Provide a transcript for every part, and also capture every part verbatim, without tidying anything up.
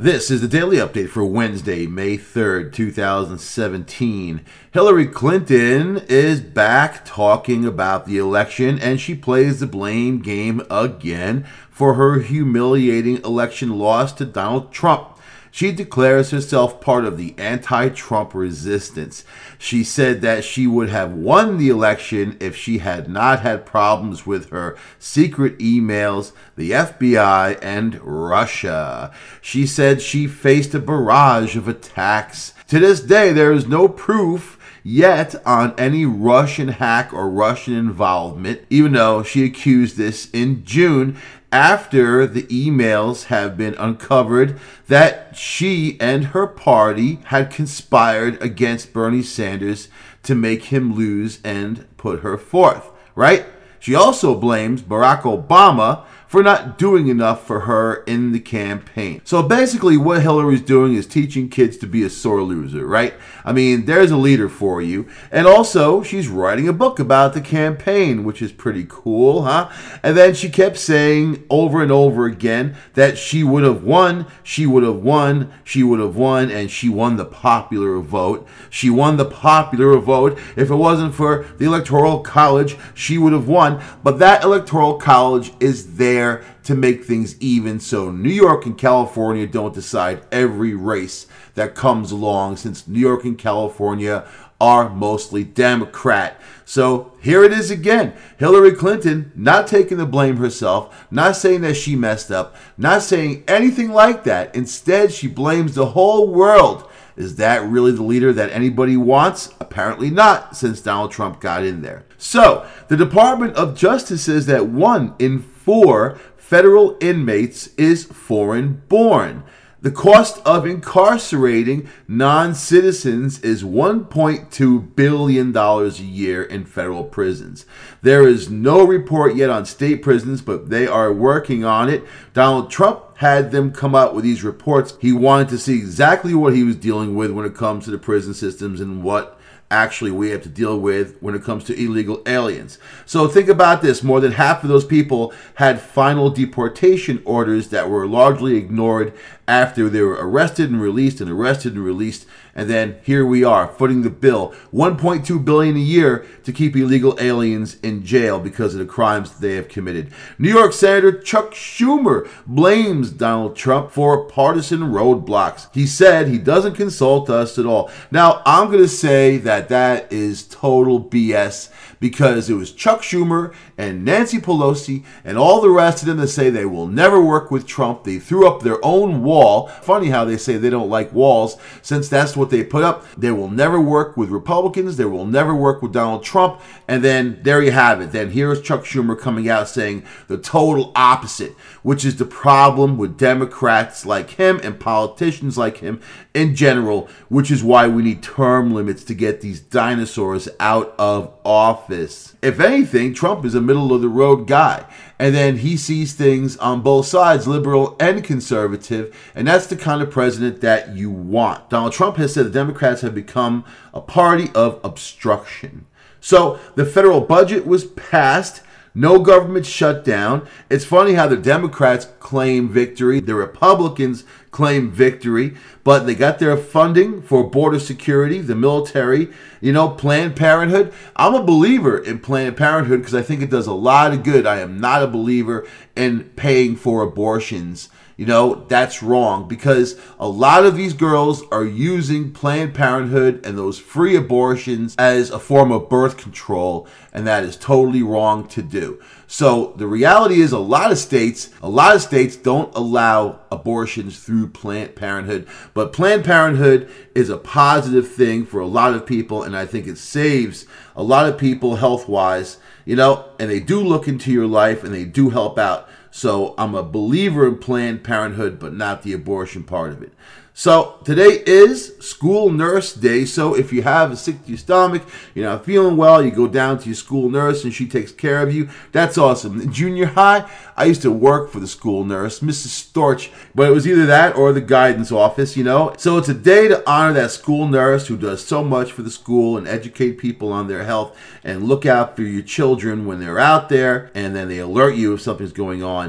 This is the Daily Update for Wednesday, May third, two thousand seventeen. Hillary Clinton is back talking about the election, and she plays the blame game again for her humiliating election loss to Donald Trump. She declares herself part of the anti-Trump resistance. She said that she would have won the election if she had not had problems with her secret emails, the F B I, and Russia. She said she faced a barrage of attacks. To this day, there is no proof yet on any Russian hack or Russian involvement, even though she accused this in June after the emails have been uncovered that she and her party had conspired against Bernie Sanders to make him lose and put her forth, right? She also blames Barack Obama for not doing enough for her in the campaign. So basically what Hillary's doing is teaching kids to be a sore loser, right? I mean, there's a leader for you. And also, she's writing a book about the campaign, which is pretty cool, huh? And then she kept saying over and over again that she would have won, she would have won, she would have won, and she won the popular vote. She won the popular vote. If it wasn't for the Electoral College, she would have won. But that Electoral College is there to make things even so New York and California don't decide every race that comes along, since New York and California are mostly Democrat. So here it is again. Hillary Clinton not taking the blame herself, not saying that she messed up, not saying anything like that. Instead, she blames the whole world. Is that really the leader that anybody wants? Apparently not, since Donald Trump got in there. So, the Department of Justice says that one in four federal inmates is foreign-born. The cost of incarcerating non-citizens is one point two billion dollars a year in federal prisons. There is no report yet on state prisons, but they are working on it. Donald Trump had them come out with these reports. He wanted to see exactly what he was dealing with when it comes to the prison systems and what actually we have to deal with when it comes to illegal aliens. So think about this. More than half of those people had final deportation orders that were largely ignored after they were arrested and released and arrested and released. And then here we are, footing the bill. one point two billion dollars a year to keep illegal aliens in jail because of the crimes that they have committed. New York Senator Chuck Schumer blames Donald Trump for partisan roadblocks. He said he doesn't consult us at all. Now, I'm going to say that that is total B S, because it was Chuck Schumer and Nancy Pelosi and all the rest of them that say they will never work with Trump. They threw up their own wall. Funny how they say they don't like walls, since that's what they put up. They will never work with Republicans. They will never work with Donald Trump. And then there you have it. Then here's Chuck Schumer coming out saying the total opposite, which is the problem with Democrats like him and politicians like him in general, which is why we need term limits to get these dinosaurs out of office. If anything, Trump is a middle-of-the-road guy. And then he sees things on both sides, liberal and conservative, and that's the kind of president that you want. Donald Trump has said the Democrats have become a party of obstruction. So the federal budget was passed. No government shutdown. It's funny how the Democrats claim victory, the Republicans claim victory, but they got their funding for border security, the military, you know, Planned Parenthood. I'm a believer in Planned Parenthood because I think it does a lot of good. I am not a believer in paying for abortions. You know, that's wrong, because a lot of these girls are using Planned Parenthood and those free abortions as a form of birth control, and that is totally wrong to do. So the reality is a lot of states, a lot of states don't allow abortions through Planned Parenthood, but Planned Parenthood is a positive thing for a lot of people, and I think it saves a lot of people health-wise, you know, and they do look into your life and they do help out. So I'm a believer in Planned Parenthood, but not the abortion part of it. So today is School Nurse Day. So if you have a sick to your stomach, you're not feeling well, you go down to your school nurse and she takes care of you. That's awesome. In junior high, I used to work for the school nurse, Missus Storch, but it was either that or the guidance office, you know. So it's a day to honor that school nurse who does so much for the school and educate people on their health and look out for your children when they're out there, and then they alert you if something's going on.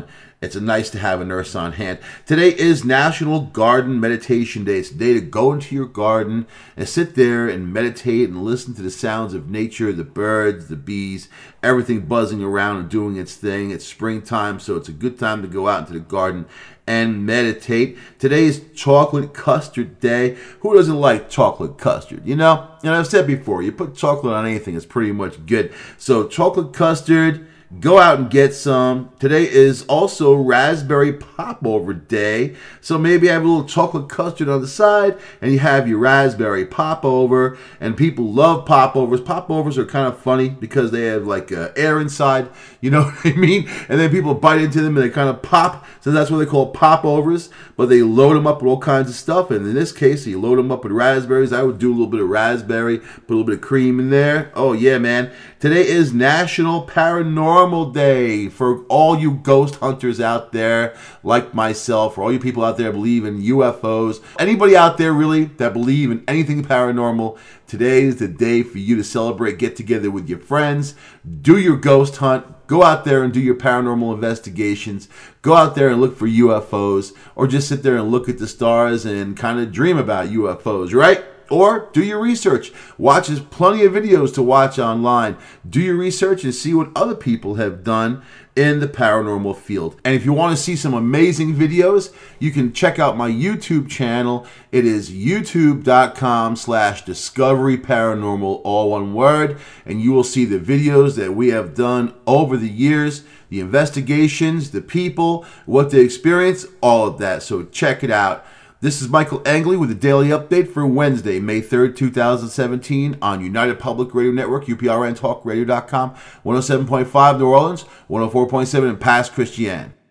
it's nice to have a nurse on hand. Today is National Garden Meditation Day. It's a day to go into your garden and sit there and meditate and listen to the sounds of nature, the birds, the bees, everything buzzing around and doing its thing. It's springtime, so it's a good time to go out into the garden and meditate. Today is Chocolate Custard Day. Who doesn't like chocolate custard? You know, and I've said before, you put chocolate on anything, it's pretty much good. So chocolate custard, go out and get some. Today is also Raspberry Popover Day. So maybe have a little chocolate custard on the side and you have your raspberry popover. And people love popovers. Popovers are kind of funny because they have like uh, air inside. You know what I mean? And then people bite into them and they kind of pop. So that's what they call popovers. But they load them up with all kinds of stuff. And in this case, you load them up with raspberries. I would do a little bit of raspberry, put a little bit of cream in there. Oh yeah, man. Today is National Paranormal Day for all you ghost hunters out there like myself, for all you people out there that believe in U F Os. Anybody out there really that believe in anything paranormal, today is the day for you to celebrate, get together with your friends, do your ghost hunt, go out there and do your paranormal investigations, go out there and look for U F Os, or just sit there and look at the stars and kind of dream about U F Os, right? Or do your research. Watch, there's plenty of videos to watch online. Do your research and see what other people have done in the paranormal field. And if you want to see some amazing videos, you can check out my YouTube channel. It is youtube.com slash discovery paranormal, all one word. And you will see the videos that we have done over the years, the investigations, the people, what they experience, all of that. So check it out. This is Michael Angley with a daily update for Wednesday, May third, two thousand seventeen on United Public Radio Network, U P R N talk radio dot com, one oh seven point five New Orleans, one oh four point seven in Pass Christian.